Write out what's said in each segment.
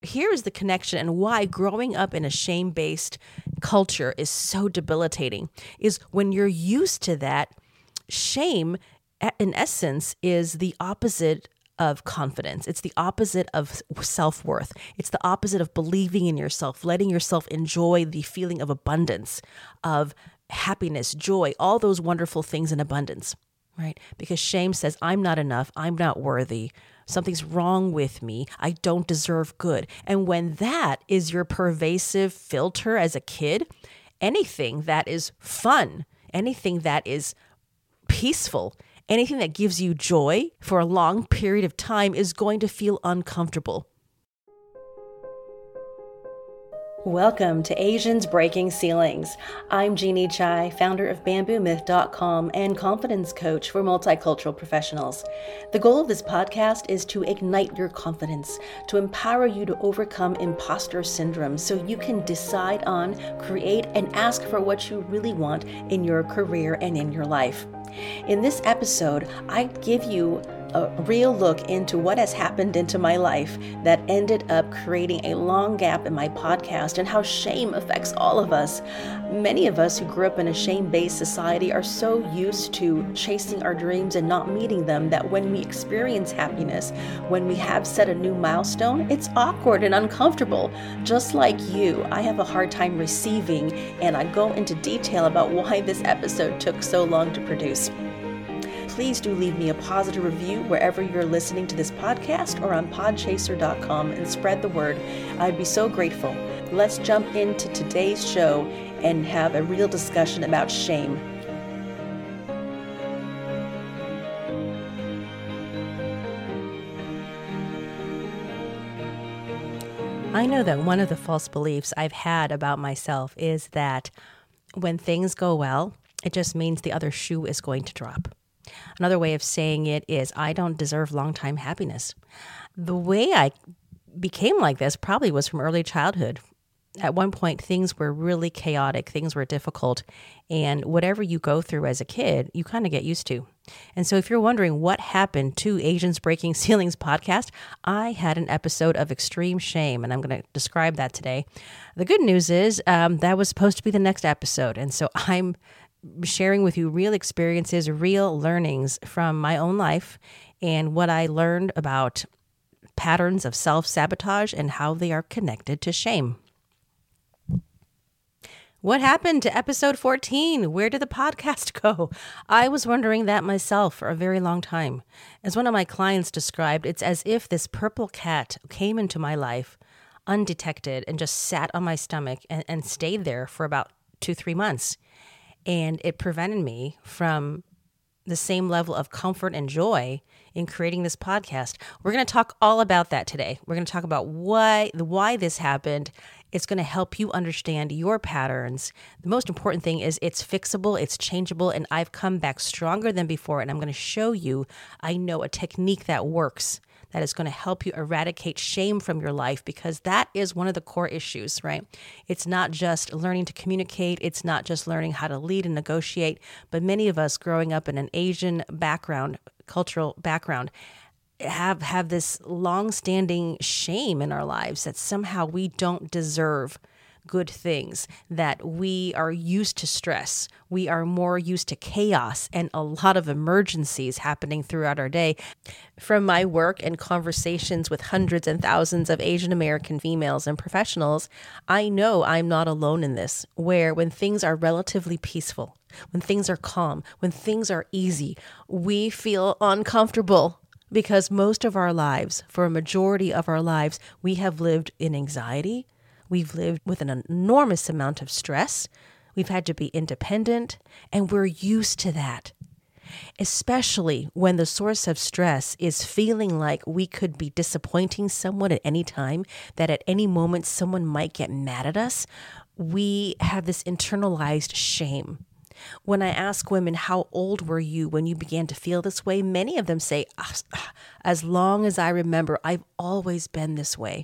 here is the connection and why growing up in a shame-based culture is so debilitating, is when you're used to that, shame, in essence, is the opposite of confidence. It's the opposite of self-worth. It's the opposite of believing in yourself, letting yourself enjoy the feeling of abundance, of happiness, joy, all those wonderful things in abundance, right? Because shame says, I'm not enough. I'm not worthy. Something's wrong with me. I don't deserve good. And when that is your pervasive filter as a kid, anything that is fun, anything that is peaceful, anything that gives you joy for a long period of time is going to feel uncomfortable. Welcome to Asians Breaking Ceilings. I'm Jeannie Chai, founder of BambooMyth.com and confidence coach for multicultural professionals. The goal of this podcast is to ignite your confidence, to empower you to overcome imposter syndrome so you can decide on, create, and ask for what you really want in your career and in your life. In this episode, I give you a real look into what has happened into my life that ended up creating a long gap in my podcast and how shame affects all of us. Many of us who grew up in a shame-based society are so used to chasing our dreams and not meeting them that when we experience happiness, when we have set a new milestone, it's awkward and uncomfortable. Just like you, I have a hard time receiving, and I go into detail about why this episode took so long to produce. Please do leave me a positive review wherever you're listening to this podcast or on podchaser.com and spread the word. I'd be so grateful. Let's jump into today's show and have a real discussion about shame. I know that one of the false beliefs I've had about myself is that when things go well, it just means the other shoe is going to drop. Another way of saying it is I don't deserve long-time happiness. The way I became like this probably was from early childhood. At one point, things were really chaotic, things were difficult, and whatever you go through as a kid, you kind of get used to. And so if you're wondering what happened to Asians Breaking Ceilings podcast, I had an episode of extreme shame, and I'm going to describe that today. The good news is that was supposed to be the next episode, and so I'm sharing with you real experiences, real learnings from my own life and what I learned about patterns of self-sabotage and how they are connected to shame. What happened to episode 14? Where did the podcast go? I was wondering that myself for a very long time. As one of my clients described, it's as if this purple cat came into my life undetected and just sat on my stomach and stayed there for about 2-3 months. And it prevented me from the same level of comfort and joy in creating this podcast. We're going to talk all about that today. We're going to talk about why this happened. It's going to help you understand your patterns. The most important thing is it's fixable, it's changeable, and I've come back stronger than before. And I'm going to show you, I know, a technique that works, that is going to help you eradicate shame from your life, because that is one of the core issues, right? It's not just learning to communicate. It's not just learning how to lead and negotiate. But many of us growing up in an Asian background, cultural background, have this long-standing shame in our lives that somehow we don't deserve good things, that we are used to stress. We are more used to chaos and a lot of emergencies happening throughout our day. From my work and conversations with hundreds and thousands of Asian American females and professionals, I know I'm not alone in this, where when things are relatively peaceful, when things are calm, when things are easy, we feel uncomfortable. Because most of our lives, for a majority of our lives, we have lived in anxiety. We've lived with an enormous amount of stress. We've had to be independent, and we're used to that. Especially when the source of stress is feeling like we could be disappointing someone at any time, that at any moment someone might get mad at us, we have this internalized shame. When I ask women, how old were you when you began to feel this way? Many of them say, as long as I remember, I've always been this way.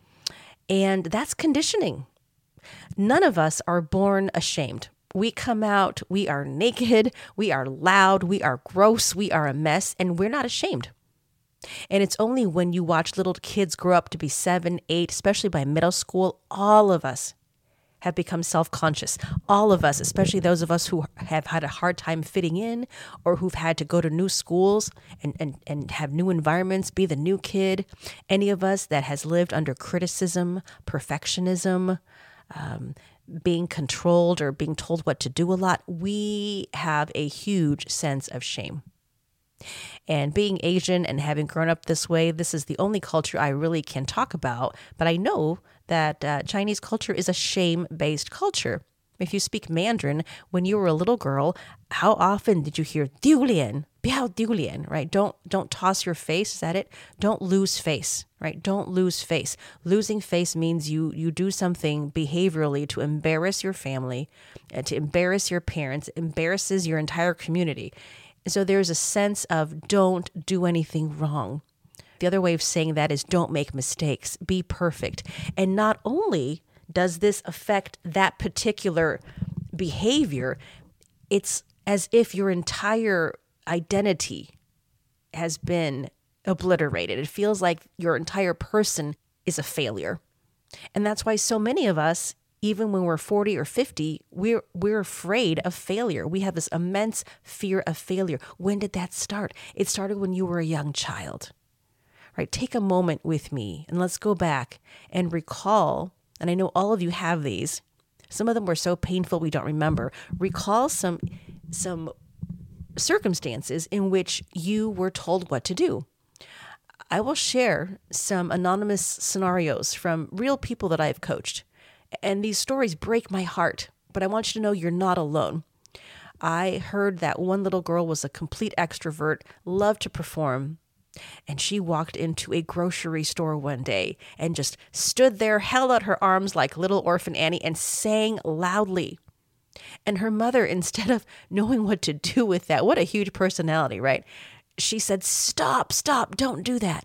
And that's conditioning. None of us are born ashamed. We come out, we are naked, we are loud, we are gross, we are a mess, and we're not ashamed. And it's only when you watch little kids grow up to be 7, 8, especially by middle school, all of us have become self-conscious. All of us, especially those of us who have had a hard time fitting in or who've had to go to new schools and have new environments, be the new kid. Any of us that has lived under criticism, perfectionism, being controlled or being told what to do a lot, we have a huge sense of shame. And being Asian and having grown up this way, this is the only culture I really can talk about. But I know that Chinese culture is a shame-based culture. If you speak Mandarin, when you were a little girl, how often did you hear 丢脸, 不要丢脸, right? Don't toss your face, is that it? Don't lose face, right? Don't lose face. Losing face means you do something behaviorally to embarrass your family, to embarrass your parents, embarrasses your entire community. So there's a sense of don't do anything wrong. The other way of saying that is don't make mistakes, be perfect. And not only does this affect that particular behavior, it's as if your entire identity has been obliterated. It feels like your entire person is a failure. And that's why so many of us, even when we're 40 or 50, we're afraid of failure. We have this immense fear of failure. When did that start? It started when you were a young child, right? Take a moment with me and let's go back and recall, and I know all of you have these. Some of them were so painful we don't remember. Recall some circumstances in which you were told what to do. I will share some anonymous scenarios from real people that I've coached. And these stories break my heart, but I want you to know you're not alone. I heard that one little girl was a complete extrovert, loved to perform, and she walked into a grocery store one day and just stood there, held out her arms like little orphan Annie, and sang loudly. And her mother, instead of knowing what to do with that, what a huge personality, right? She said, stop, don't do that.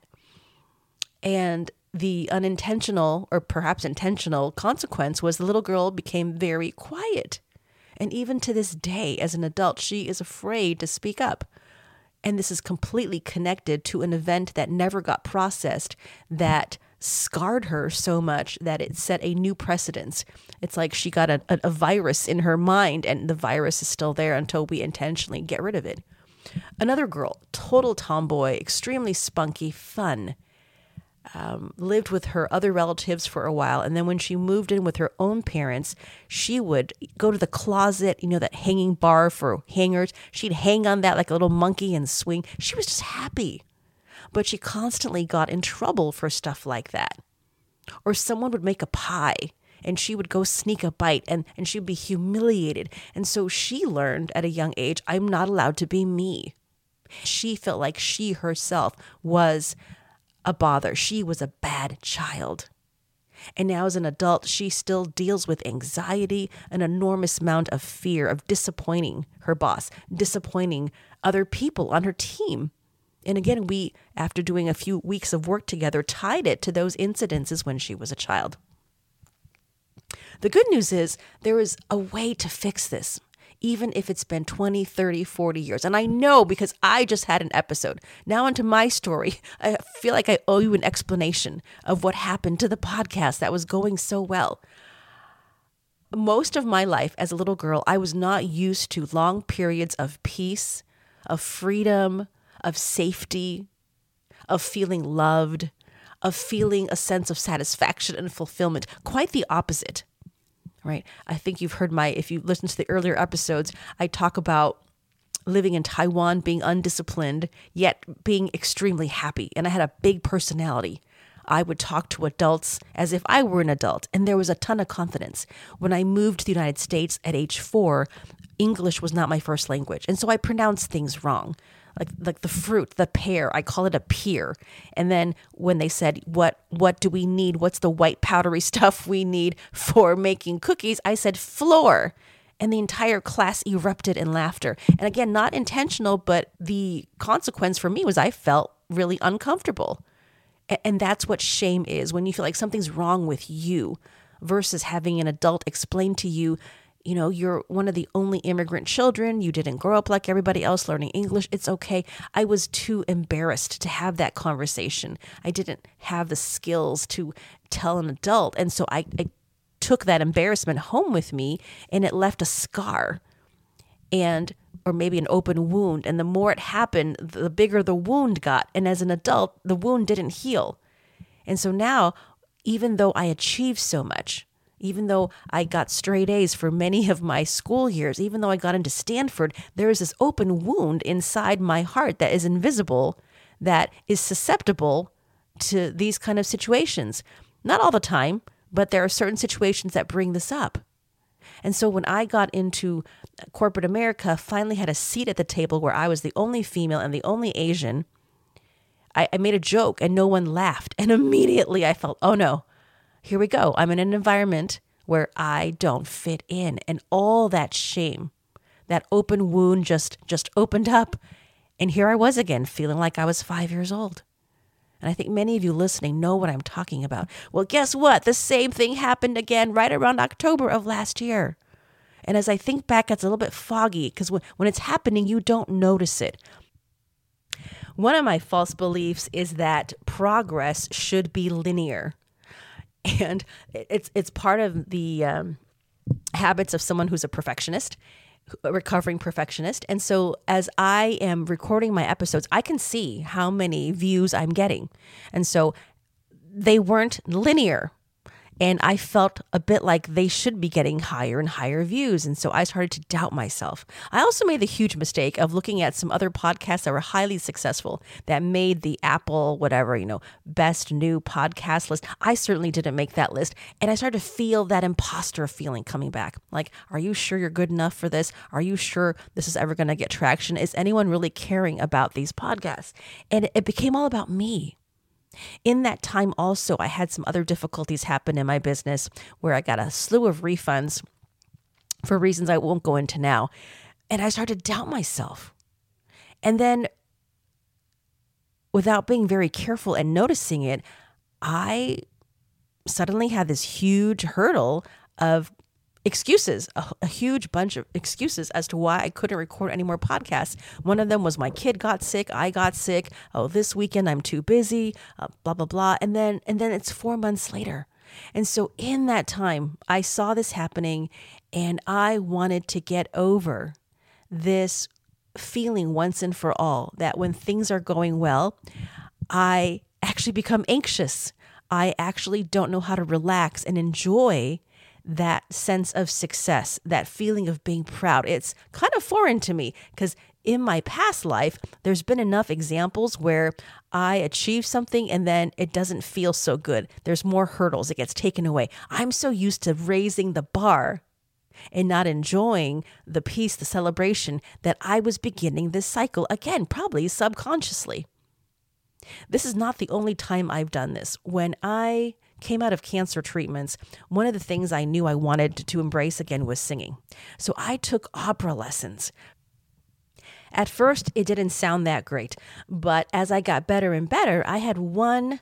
And the unintentional or perhaps intentional consequence was the little girl became very quiet. And even to this day, as an adult, she is afraid to speak up. And this is completely connected to an event that never got processed that scarred her so much that it set a new precedence. It's like she got a virus in her mind, and the virus is still there until we intentionally get rid of it. Another girl, total tomboy, extremely spunky, fun, lived with her other relatives for a while. And then when she moved in with her own parents, she would go to the closet, that hanging bar for hangers. She'd hang on that like a little monkey and swing. She was just happy. But she constantly got in trouble for stuff like that. Or someone would make a pie and she would go sneak a bite and she'd be humiliated. And so she learned at a young age, I'm not allowed to be me. She felt like she herself was a bother. She was a bad child. And now as an adult, she still deals with anxiety, an enormous amount of fear of disappointing her boss, disappointing other people on her team. And again, we, after doing a few weeks of work together, tied it to those incidences when she was a child. The good news is there is a way to fix this, even if it's been 20, 30, 40 years. And I know because I just had an episode. Now into my story. I feel like I owe you an explanation of what happened to the podcast that was going so well. Most of my life as a little girl, I was not used to long periods of peace, of freedom, of safety, of feeling loved, of feeling a sense of satisfaction and fulfillment. Quite the opposite. Right. I think you've heard if you listen to the earlier episodes, I talk about living in Taiwan, being undisciplined, yet being extremely happy. And I had a big personality. I would talk to adults as if I were an adult. And there was a ton of confidence. When I moved to the United States at age 4, English was not my first language. And so I pronounced things wrong. Like the fruit, the pear, I call it a pear. And then when they said, what do we need? What's the white powdery stuff we need for making cookies? I said flour. And the entire class erupted in laughter. And again, not intentional, but the consequence for me was I felt really uncomfortable. And that's what shame is, when you feel like something's wrong with you versus having an adult explain to you, you're one of the only immigrant children. You didn't grow up like everybody else learning English. It's okay. I was too embarrassed to have that conversation. I didn't have the skills to tell an adult. And so I took that embarrassment home with me, and it left a scar or maybe an open wound. And the more it happened, the bigger the wound got. And as an adult, the wound didn't heal. And so now, even though I achieved so much, even though I got straight A's for many of my school years, even though I got into Stanford, there is this open wound inside my heart that is invisible, that is susceptible to these kind of situations. Not all the time, but there are certain situations that bring this up. And so when I got into corporate America, finally had a seat at the table where I was the only female and the only Asian, I made a joke and no one laughed. And immediately I felt, oh no, here we go. I'm in an environment where I don't fit in. And all that shame, that open wound just opened up. And here I was again, feeling like I was 5 years old. And I think many of you listening know what I'm talking about. Well, guess what? The same thing happened again right around October of last year. And as I think back, it's a little bit foggy because when it's happening, you don't notice it. One of my false beliefs is that progress should be linear. And it's part of the habits of someone who's a perfectionist, a recovering perfectionist. And so as I am recording my episodes, I can see how many views I'm getting. And so they weren't linear. And I felt a bit like they should be getting higher and higher views. And so I started to doubt myself. I also made the huge mistake of looking at some other podcasts that were highly successful that made the Apple, best new podcast list. I certainly didn't make that list. And I started to feel that imposter feeling coming back. Like, are you sure you're good enough for this? Are you sure this is ever going to get traction? Is anyone really caring about these podcasts? And it became all about me. In that time also, I had some other difficulties happen in my business where I got a slew of refunds for reasons I won't go into now. And I started to doubt myself. And then without being very careful and noticing it, I suddenly had this huge hurdle of excuses, a huge bunch of excuses as to why I couldn't record any more podcasts. One of them was my kid got sick, I got sick. Oh, this weekend I'm too busy, blah, blah, blah. And then it's 4 months later. And so in that time, I saw this happening and I wanted to get over this feeling once and for all that when things are going well, I actually become anxious. I actually don't know how to relax and enjoy that sense of success, that feeling of being proud. It's kind of foreign to me because in my past life, there's been enough examples where I achieve something and then it doesn't feel so good. There's more hurdles. It gets taken away. I'm so used to raising the bar and not enjoying the peace, the celebration, that I was beginning this cycle again, probably subconsciously. This is not the only time I've done this. When I came out of cancer treatments, one of the things I knew I wanted to embrace again was singing. So I took opera lessons. At first, it didn't sound that great, but as I got better and better, I had one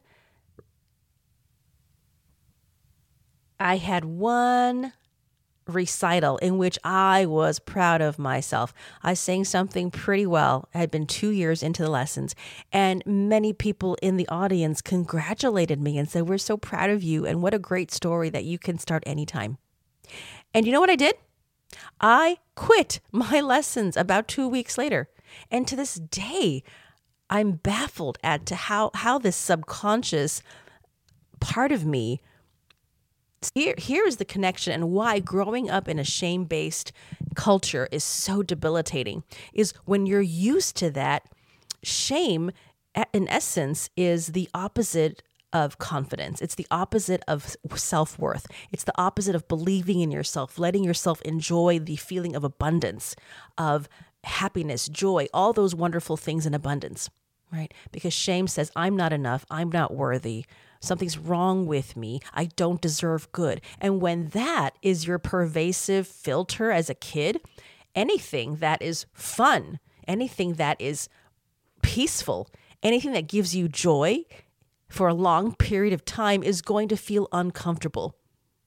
recital in which I was proud of myself. I sang something pretty well. I had been 2 years into the lessons, and many people in the audience congratulated me and said, "We're so proud of you, and what a great story that you can start anytime." And you know what I did? I quit my lessons about 2 weeks later. And to this day, I'm baffled as to how this subconscious part of me. Here is the connection and why growing up in a shame-based culture is so debilitating, is when you're used to that, shame, in essence, is the opposite of confidence. It's the opposite of self-worth. It's the opposite of believing in yourself, letting yourself enjoy the feeling of abundance, of happiness, joy, all those wonderful things in abundance, right? Because shame says, I'm not enough, I'm not worthy, something's wrong with me, I don't deserve good. And when that is your pervasive filter as a kid, anything that is fun, anything that is peaceful, anything that gives you joy for a long period of time is going to feel uncomfortable.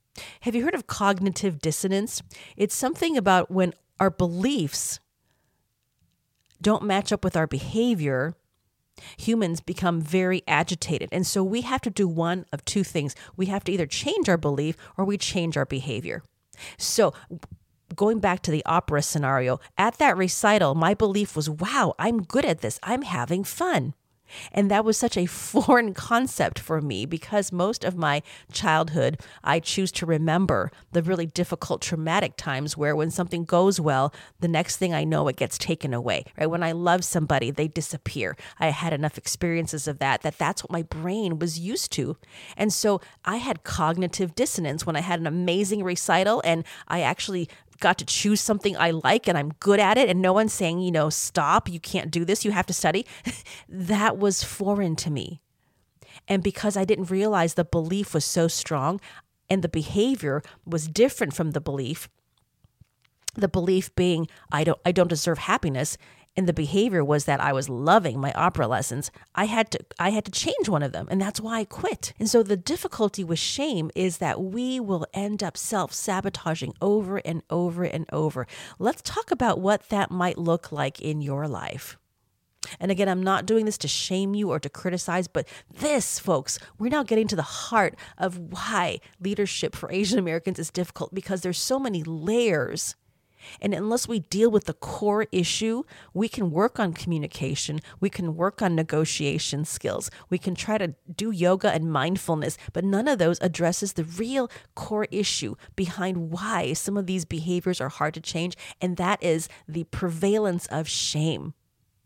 Have you heard of cognitive dissonance? It's something about when our beliefs don't match up with our behavior, humans become very agitated. And so we have to do one of two things. We have to either change our belief or we change our behavior. So going back to the opera scenario, at that recital, my belief was, wow, I'm good at this. I'm having fun. And that was such a foreign concept for me because most of my childhood, I choose to remember the really difficult, traumatic times where when something goes well, the next thing I know, it gets taken away, right? When I love somebody, they disappear. I had enough experiences of that's what my brain was used to. And so I had cognitive dissonance when I had an amazing recital and I actually got to choose something I like and I'm good at it and no one's saying, stop, you can't do this, you have to study. That was foreign to me. And because I didn't realize the belief was so strong and the behavior was different from the belief being I don't deserve happiness, and the behavior was that I was loving my opera lessons, I had to change one of them, and that's why I quit. And so the difficulty with shame is that we will end up self-sabotaging over and over and over. Let's talk about what that might look like in your life. And again, I'm not doing this to shame you or to criticize, but this, folks, we're now getting to the heart of why leadership for Asian Americans is difficult, because there's so many layers. And unless we deal with the core issue, we can work on communication, we can work on negotiation skills, we can try to do yoga and mindfulness, but none of those addresses the real core issue behind why some of these behaviors are hard to change, and that is the prevalence of shame.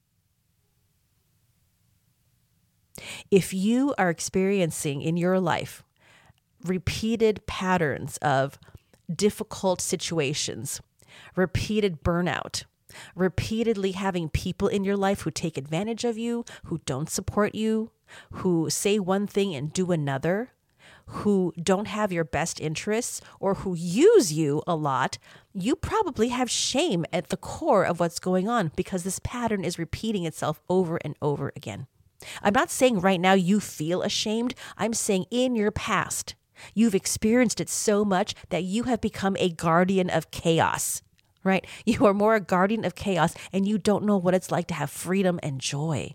If you are experiencing in your life repeated patterns of difficult situations, repeated burnout, repeatedly having people in your life who take advantage of you, who don't support you, who say one thing and do another, who don't have your best interests, or who use you a lot, you probably have shame at the core of what's going on because this pattern is repeating itself over and over again. I'm not saying right now you feel ashamed. I'm saying in your past, you've experienced it so much that you have become a guardian of chaos, right? You are more a guardian of chaos and you don't know what it's like to have freedom and joy.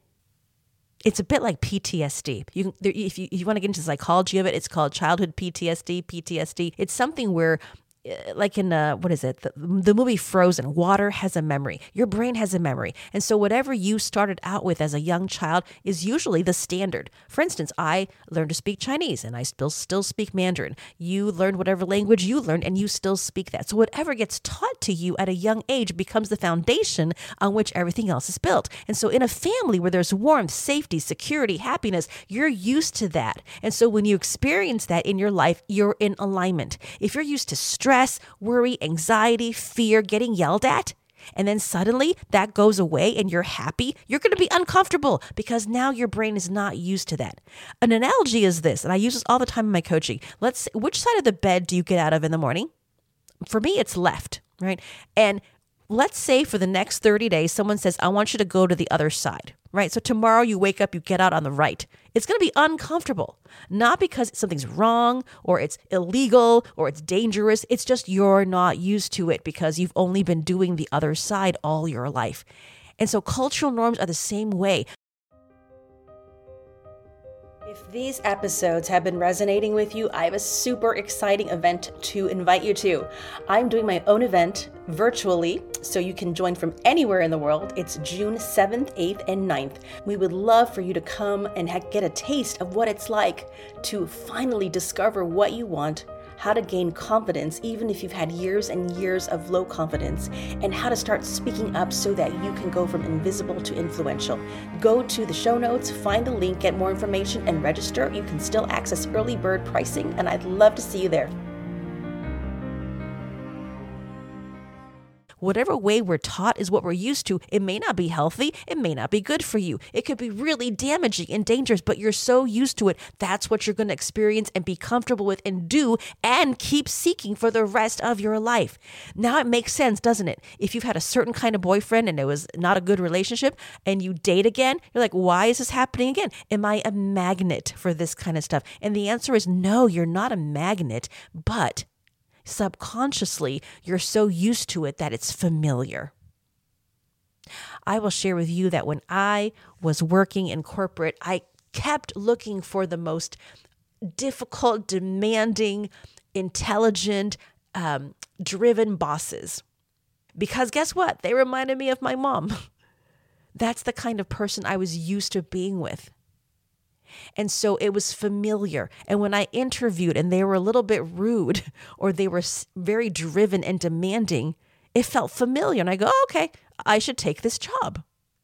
It's a bit like PTSD. If you want to get into the psychology of it, it's called childhood PTSD. It's something where, like in, the movie Frozen, water has a memory. Your brain has a memory. And so whatever you started out with as a young child is usually the standard. For instance, I learned to speak Chinese and I still speak Mandarin. You learned whatever language you learned and you still speak that. So whatever gets taught to you at a young age becomes the foundation on which everything else is built. And so in a family where there's warmth, safety, security, happiness, you're used to that. And so when you experience that in your life, you're in alignment. If you're used to stress, worry, anxiety, fear, getting yelled at, and then suddenly that goes away and you're happy, you're going to be uncomfortable because now your brain is not used to that. An analogy is this, and I use this all the time in my coaching. Let's say, which side of the bed do you get out of in the morning? For me, it's left, right? And let's say for the next 30 days, someone says, I want you to go to the other side, right? So tomorrow you wake up, you get out on the right. It's going to be uncomfortable, not because something's wrong or it's illegal or it's dangerous. It's just you're not used to it because you've only been doing the other side all your life. And so cultural norms are the same way. If these episodes have been resonating with you, I have a super exciting event to invite you to. I'm doing my own event virtually, so you can join from anywhere in the world. It's June 7th, 8th, and 9th. We would love for you to come and get a taste of what it's like to finally discover what you want, how to gain confidence even if you've had years and years of low confidence, and how to start speaking up so that you can go from invisible to influential. Go to the show notes, find the link, get more information, and register. You can still access early bird pricing, and I'd love to see you there. Whatever way we're taught is what we're used to. It may not be healthy. It may not be good for you. It could be really damaging and dangerous, but you're so used to it. That's what you're going to experience and be comfortable with and do and keep seeking for the rest of your life. Now it makes sense, doesn't it? If you've had a certain kind of boyfriend and it was not a good relationship and you date again, you're like, why is this happening again? Am I a magnet for this kind of stuff? And the answer is no, you're not a magnet, but subconsciously, you're so used to it that it's familiar. I will share with you that when I was working in corporate, I kept looking for the most difficult, demanding, intelligent, driven bosses. Because guess what? They reminded me of my mom. That's the kind of person I was used to being with. And so it was familiar. And when I interviewed and they were a little bit rude or they were very driven and demanding, it felt familiar. And I go, oh, okay, I should take this job.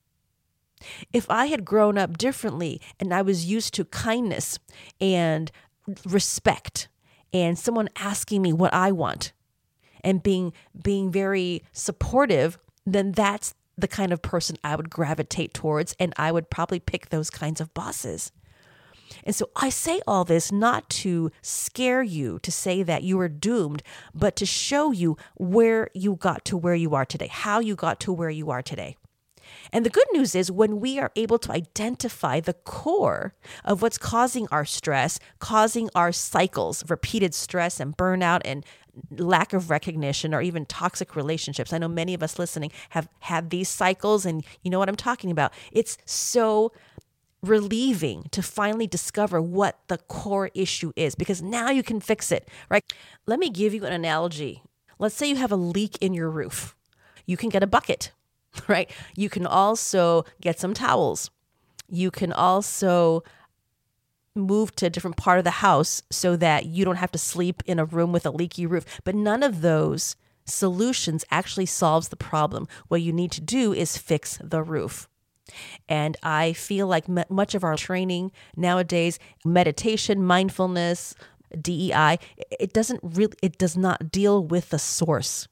If I had grown up differently and I was used to kindness and respect and someone asking me what I want and being very supportive, then that's the kind of person I would gravitate towards, and I would probably pick those kinds of bosses. And so I say all this not to scare you, to say that you are doomed, but to show you where you got to where you are today, how you got to where you are today. And the good news is when we are able to identify the core of what's causing our stress, causing our cycles of repeated stress and burnout and lack of recognition or even toxic relationships. I know many of us listening have had these cycles and you know what I'm talking about. It's so relieving to finally discover what the core issue is because now you can fix it, right? Let me give you an analogy. Let's say you have a leak in your roof. You can get a bucket, right? You can also get some towels. You can also move to a different part of the house so that you don't have to sleep in a room with a leaky roof. But none of those solutions actually solves the problem. What you need to do is fix the roof. And I feel like much of our training nowadays, meditation, mindfulness, DEI, it does not deal with the source.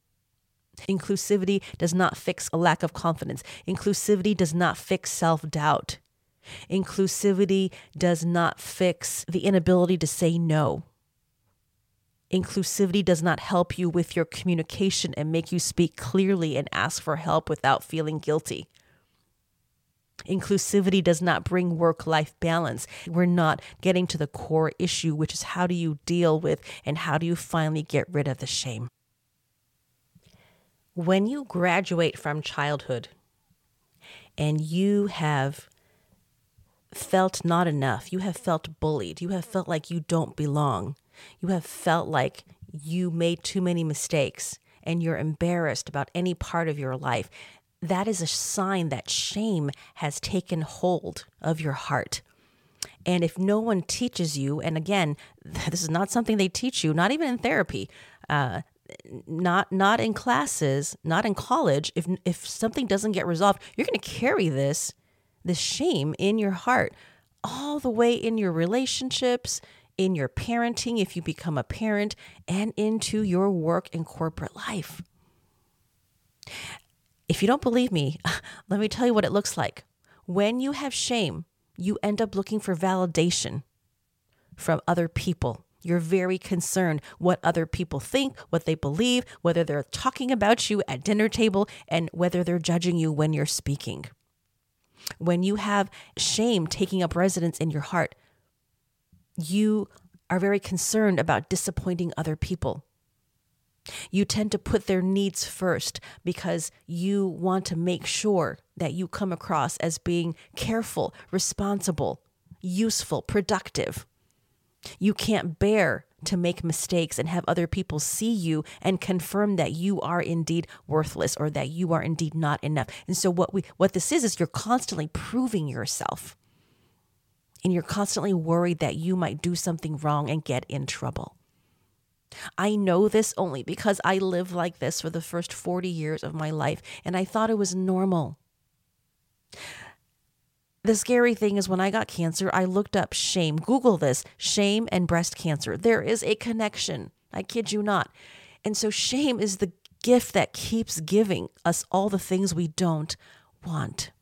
Inclusivity does not fix a lack of confidence. Inclusivity does not fix self-doubt. Inclusivity does not fix the inability to say no. Inclusivity does not help you with your communication and make you speak clearly and ask for help without feeling guilty. Inclusivity does not bring work-life balance. We're not getting to the core issue, which is how do you deal with and how do you finally get rid of the shame? When you graduate from childhood and you have felt not enough, you have felt bullied, you have felt like you don't belong, you have felt like you made too many mistakes and you're embarrassed about any part of your life, that is a sign that shame has taken hold of your heart. And if no one teaches you, and again, this is not something they teach you, not even in therapy, not in classes, not in college, if something doesn't get resolved, you're going to carry this shame in your heart all the way in your relationships, in your parenting, if you become a parent, and into your work and corporate life. If you don't believe me, let me tell you what it looks like. When you have shame, you end up looking for validation from other people. You're very concerned what other people think, what they believe, whether they're talking about you at dinner table, and whether they're judging you when you're speaking. When you have shame taking up residence in your heart, you are very concerned about disappointing other people. You tend to put their needs first because you want to make sure that you come across as being careful, responsible, useful, productive. You can't bear to make mistakes and have other people see you and confirm that you are indeed worthless or that you are indeed not enough. And so what this is you're constantly proving yourself. And you're constantly worried that you might do something wrong and get in trouble. I know this only because I lived like this for the first 40 years of my life, and I thought it was normal. The scary thing is when I got cancer, I looked up shame. Google this, shame and breast cancer. There is a connection. I kid you not. And so shame is gift that keeps giving us all the things we don't want.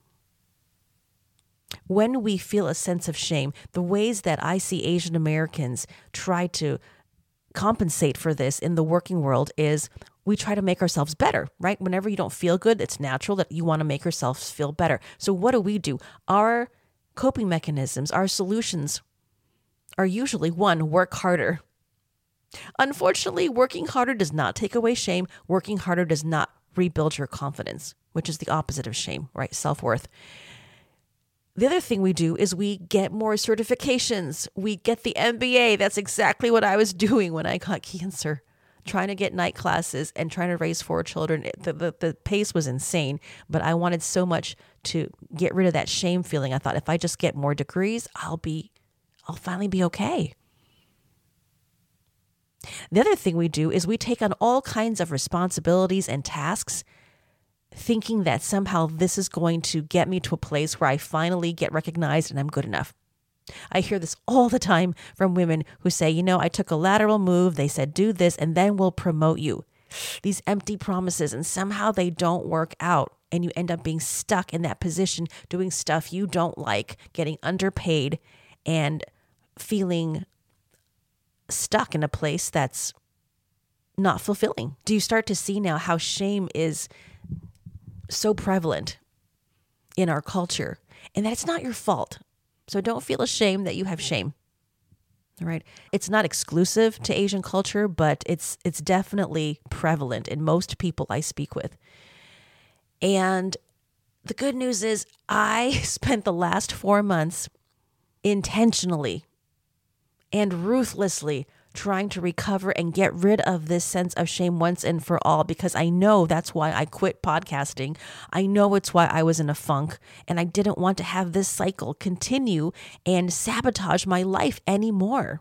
When we feel a sense of shame, the ways that I see Asian Americans try to compensate for this in the working world is we try to make ourselves better, right? Whenever you don't feel good, it's natural that you want to make yourselves feel better. So what do? Our coping mechanisms, our solutions are usually one, work harder. Unfortunately, working harder does not take away shame. Working harder does not rebuild your confidence, which is the opposite of shame, right? Self-worth. The other thing we do is we get more certifications. We get the MBA. That's exactly what I was doing when I got cancer, trying to get night classes and trying to raise 4 children. The pace was insane, but I wanted so much to get rid of that shame feeling. I thought if I just get more degrees, I'll finally be okay. The other thing we do is we take on all kinds of responsibilities and tasks, thinking that somehow this is going to get me to a place where I finally get recognized and I'm good enough. I hear this all the time from women who say, I took a lateral move. They said, do this, and then we'll promote you. These empty promises, and somehow they don't work out. And you end up being stuck in that position, doing stuff you don't like, getting underpaid, and feeling stuck in a place that's not fulfilling. Do you start to see now how shame is so prevalent in our culture, and that it's not your fault? So don't feel ashamed that you have shame. All right. It's not exclusive to Asian culture, but it's definitely prevalent in most people I speak with. And the good news is I spent the last 4 months intentionally and ruthlessly trying to recover and get rid of this sense of shame once and for all, because I know that's why I quit podcasting. I know it's why I was in a funk, and I didn't want to have this cycle continue and sabotage my life anymore.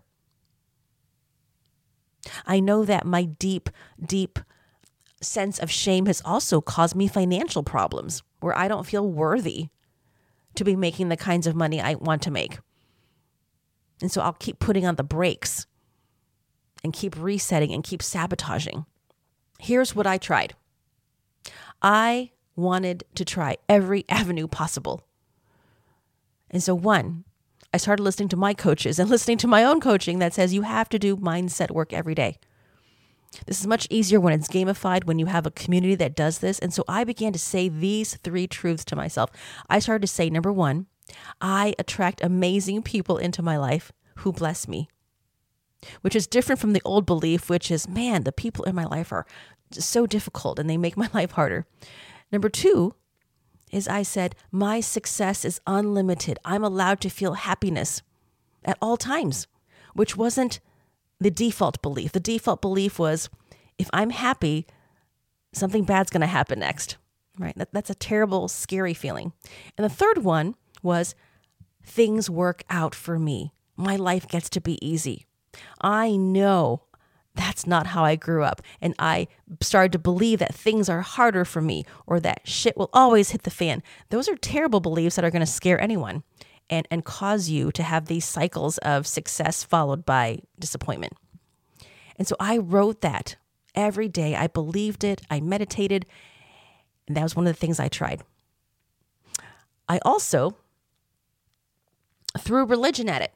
I know that my deep, deep sense of shame has also caused me financial problems where I don't feel worthy to be making the kinds of money I want to make. And so I'll keep putting on the brakes and keep resetting and keep sabotaging. Here's what I tried. I wanted to try every avenue possible. And so I started listening to my coaches and listening to my own coaching that says you have to do mindset work every day. This is much easier when it's gamified, when you have a community that does this. And so I began to say these 3 truths to myself. I started to say, number 1, I attract amazing people into my life who bless me, which is different from the old belief, which is, man, the people in my life are just so difficult and they make my life harder. Number 2 is I said, my success is unlimited. I'm allowed to feel happiness at all times, which wasn't the default belief. The default belief was, if I'm happy, something bad's going to happen next, right? That's a terrible, scary feeling. And the third one was, things work out for me. My life gets to be easy. I know that's not how I grew up. And I started to believe that things are harder for me or that shit will always hit the fan. Those are terrible beliefs that are going to scare anyone and cause you to have these cycles of success followed by disappointment. And so I wrote that every day. I believed it. I meditated. And that was one of the things I tried. I also threw religion at it.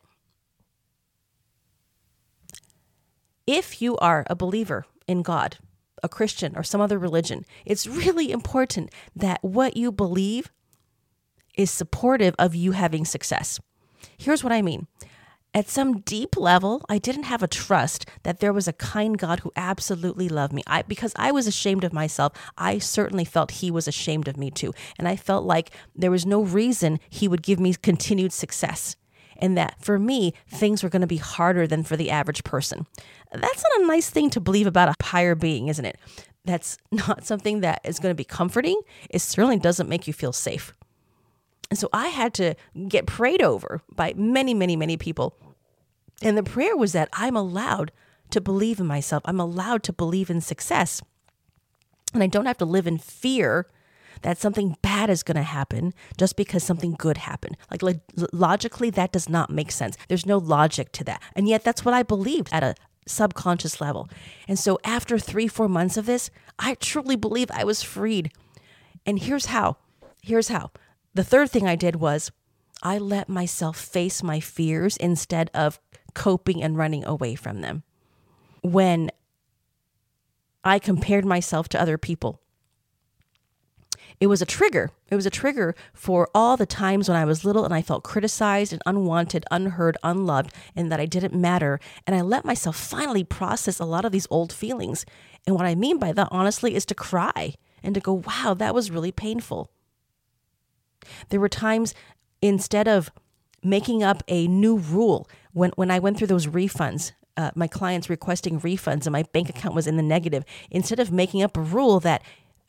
If you are a believer in God, a Christian, or some other religion, it's really important that what you believe is supportive of you having success. Here's what I mean. At some deep level, I didn't have a trust that there was a kind God who absolutely loved me. Because I was ashamed of myself, I certainly felt he was ashamed of me too. And I felt like there was no reason he would give me continued success. And that for me, things were going to be harder than for the average person. That's not a nice thing to believe about a higher being, isn't it? That's not something that is going to be comforting. It certainly doesn't make you feel safe. And so I had to get prayed over by many, many, many people. And the prayer was that I'm allowed to believe in myself. I'm allowed to believe in success. And I don't have to live in fear that something bad is going to happen just because something good happened. Like logically, that does not make sense. There's no logic to that. And yet that's what I believed at a subconscious level. And so after 3-4 months of this, I truly believe I was freed. And here's how. The third thing I did was I let myself face my fears instead of coping and running away from them. When I compared myself to other people, it was a trigger. It was a trigger for all the times when I was little and I felt criticized and unwanted, unheard, unloved, and that I didn't matter. And I let myself finally process a lot of these old feelings. And what I mean by that, honestly, is to cry and to go, wow, that was really painful. There were times, instead of making up a new rule, when I went through those refunds, my clients requesting refunds and my bank account was in the negative, instead of making up a rule that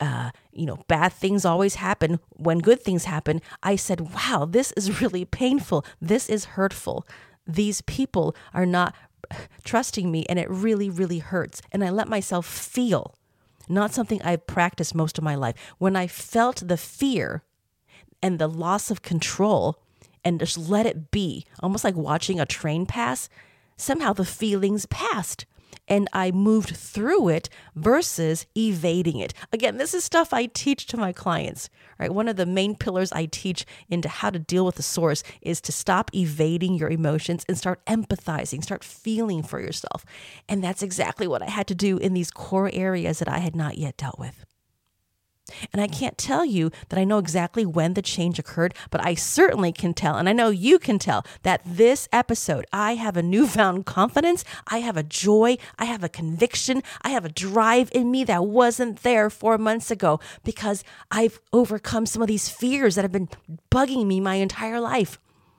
bad things always happen when good things happen, I said, wow, this is really painful. This is hurtful. These people are not trusting me, and it really, really hurts. And I let myself feel, not something I've practiced most of my life. When I felt the fear and the loss of control and just let it be, almost like watching a train pass, somehow the feelings passed. And I moved through it versus evading it. Again, this is stuff I teach to my clients, right? One of the main pillars I teach into how to deal with the source is to stop evading your emotions and start empathizing, start feeling for yourself. And that's exactly what I had to do in these core areas that I had not yet dealt with. And I can't tell you that I know exactly when the change occurred, but I certainly can tell, and I know you can tell, that this episode, I have a newfound confidence, I have a joy, I have a conviction, I have a drive in me that wasn't there 4 months ago because I've overcome some of these fears that have been bugging me my entire life.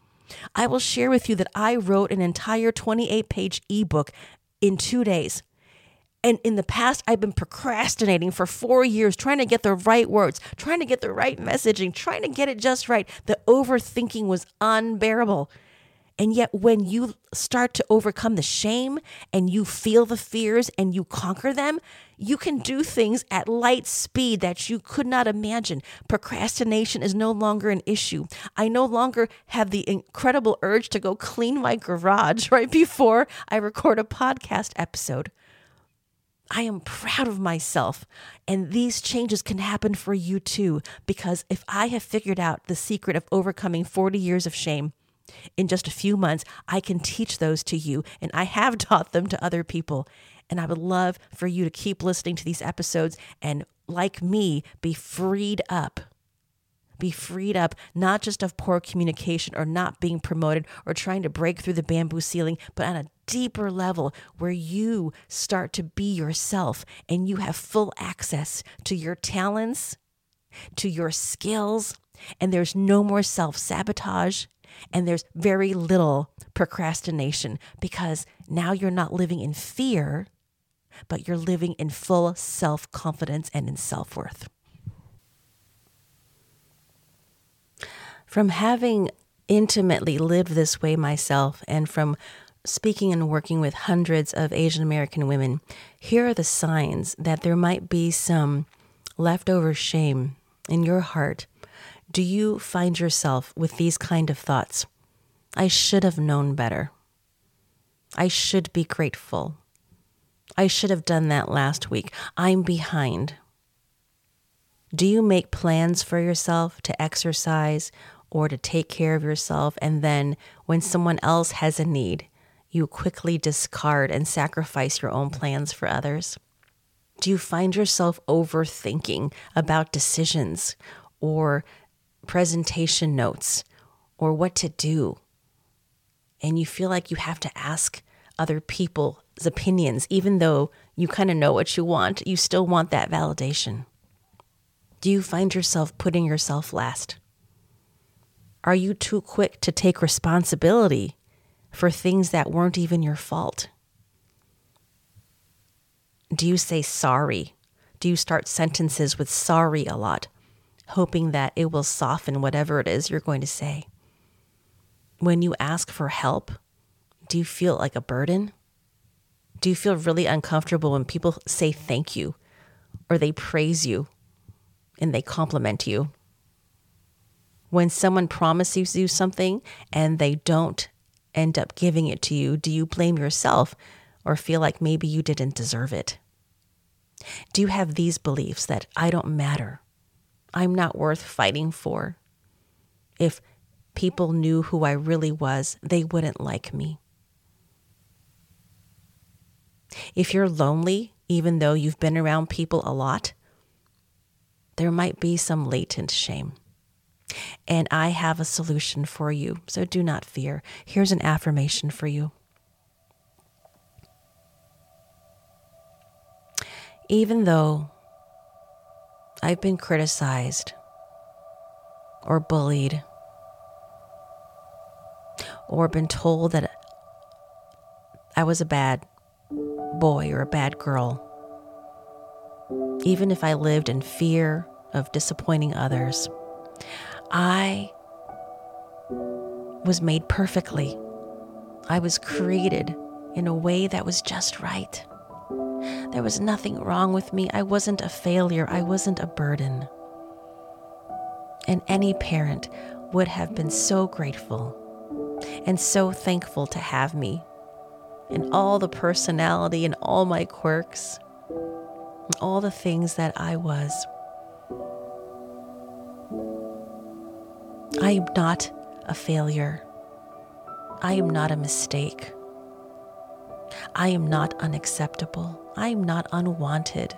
I will share with you that I wrote an entire 28-page ebook in 2 days. And in the past, I've been procrastinating for 4 years, trying to get the right words, trying to get the right messaging, trying to get it just right. The overthinking was unbearable. And yet when you start to overcome the shame and you feel the fears and you conquer them, you can do things at light speed that you could not imagine. Procrastination is no longer an issue. I no longer have the incredible urge to go clean my garage right before I record a podcast episode. I am proud of myself, and these changes can happen for you too, because if I have figured out the secret of overcoming 40 years of shame in just a few months, I can teach those to you, and I have taught them to other people. And I would love for you to keep listening to these episodes and, like me, be freed up. Be freed up, not just of poor communication or not being promoted or trying to break through the bamboo ceiling, but on a deeper level where you start to be yourself and you have full access to your talents, to your skills, and there's no more self-sabotage and there's very little procrastination because now you're not living in fear, but you're living in full self-confidence and in self-worth. From having intimately lived this way myself and from speaking and working with hundreds of Asian American women, here are the signs that there might be some leftover shame in your heart. Do you find yourself with these kind of thoughts? I should have known better. I should be grateful. I should have done that last week. I'm behind. Do you make plans for yourself to exercise or to take care of yourself, and then when someone else has a need, you quickly discard and sacrifice your own plans for others? Do you find yourself overthinking about decisions or presentation notes or what to do? And you feel like you have to ask other people's opinions, even though you kind of know what you want, you still want that validation. Do you find yourself putting yourself last? Are you too quick to take responsibility for things that weren't even your fault? Do you say sorry? Do you start sentences with sorry a lot, hoping that it will soften whatever it is you're going to say? When you ask for help, do you feel like a burden? Do you feel really uncomfortable when people say thank you or they praise you and they compliment you? When someone promises you something and they don't end up giving it to you, do you blame yourself or feel like maybe you didn't deserve it? Do you have these beliefs that I don't matter? I'm not worth fighting for. If people knew who I really was, they wouldn't like me. If you're lonely, even though you've been around people a lot, there might be some latent shame. And I have a solution for you, so do not fear. Here's an affirmation for you. Even though I've been criticized or bullied or been told that I was a bad boy or a bad girl, even if I lived in fear of disappointing others, I was made perfectly. I was created in a way that was just right. There was nothing wrong with me. I wasn't a failure. I wasn't a burden. And any parent would have been so grateful and so thankful to have me and all the personality and all my quirks and all the things that I was. I am not a failure. I am not a mistake. I am not unacceptable. I am not unwanted.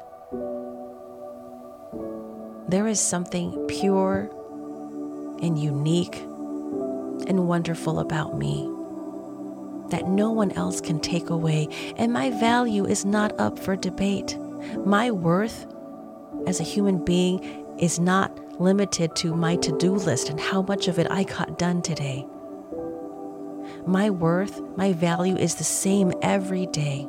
There is something pure and unique and wonderful about me that no one else can take away, and my value is not up for debate. My worth as a human being is not limited to my to-do list and how much of it I got done today. My worth, my value is the same every day.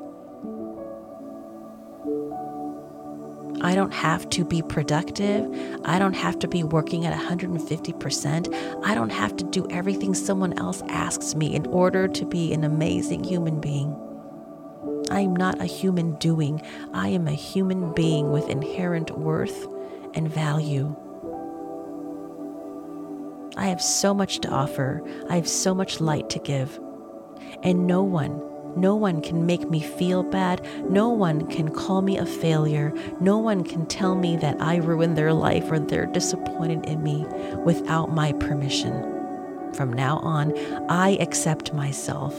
I don't have to be productive. I don't have to be working at 150%. I don't have to do everything someone else asks me in order to be an amazing human being. I am not a human doing. I am a human being with inherent worth and value. I have so much to offer. I have so much light to give. And no one can make me feel bad. No one can call me a failure. No one can tell me that I ruined their life or they're disappointed in me without my permission. From now on, I accept myself.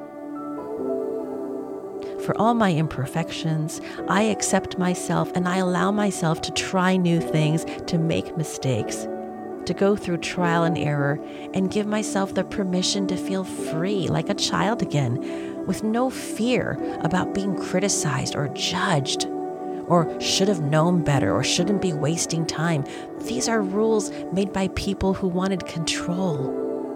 For all my imperfections, I accept myself and I allow myself to try new things, to make mistakes, to go through trial and error, and give myself the permission to feel free like a child again, with no fear about being criticized or judged, or should have known better, or shouldn't be wasting time. These are rules made by people who wanted control.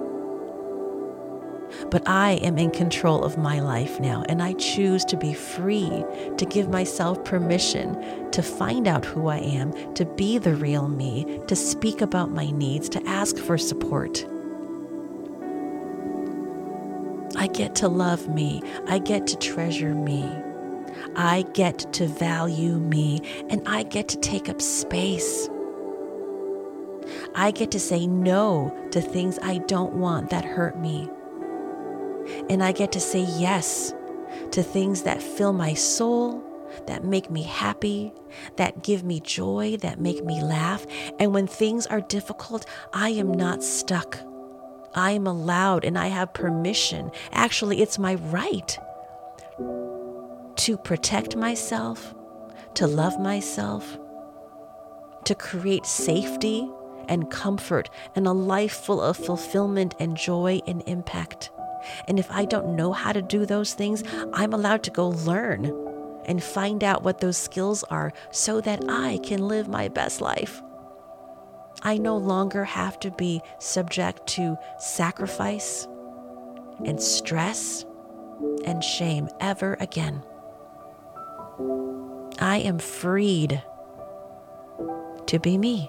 But I am in control of my life now, and I choose to be free, to give myself permission to find out who I am, to be the real me, to speak about my needs, to ask for support. I get to love me. I get to treasure me. I get to value me, and I get to take up space. I get to say no to things I don't want that hurt me. And I get to say yes to things that fill my soul, that make me happy, that give me joy, that make me laugh. And when things are difficult, I am not stuck. I am allowed and I have permission. Actually, it's my right to protect myself, to love myself, to create safety and comfort and a life full of fulfillment and joy and impact. And if I don't know how to do those things, I'm allowed to go learn and find out what those skills are so that I can live my best life. I no longer have to be subject to sacrifice and stress and shame ever again. I am freed to be me.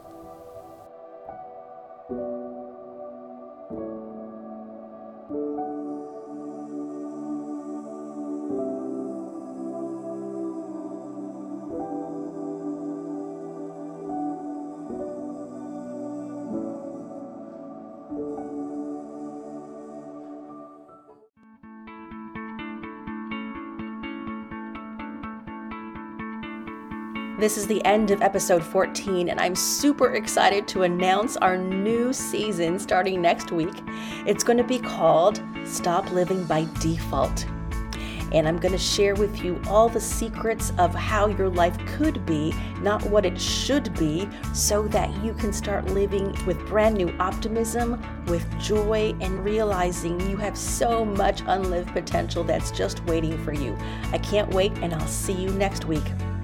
This is the end of episode 14, and I'm super excited to announce our new season starting next week. It's going to be called Stop Living by Default. And I'm going to share with you all the secrets of how your life could be, not what it should be, so that you can start living with brand new optimism, with joy, and realizing you have so much unlived potential that's just waiting for you. I can't wait, and I'll see you next week.